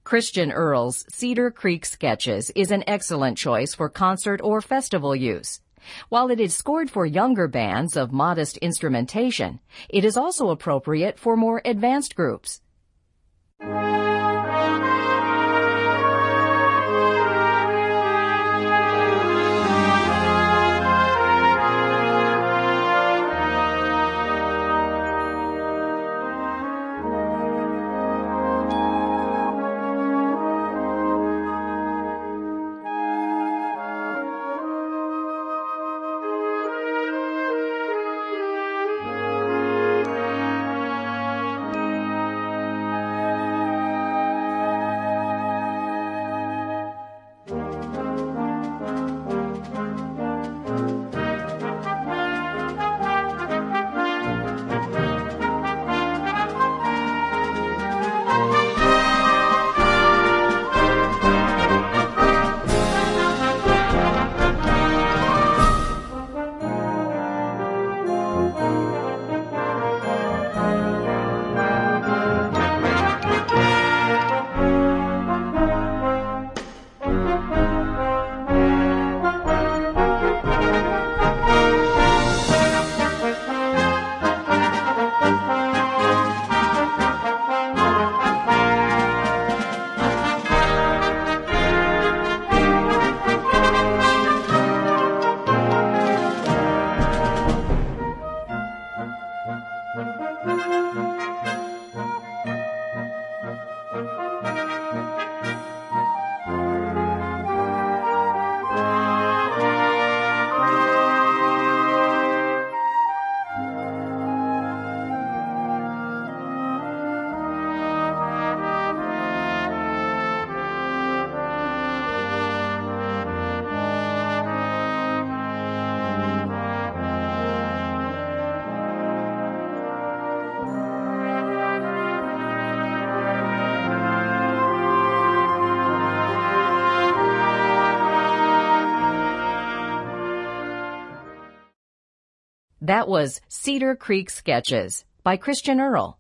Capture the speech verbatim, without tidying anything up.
Christian Earle's Cedar Creek Sketches is an excellent choice for concert or festival use. While it is scored for younger bands of modest instrumentation, it is also appropriate for more advanced groups. That was Cedar Creek Sketches by Christian Earle.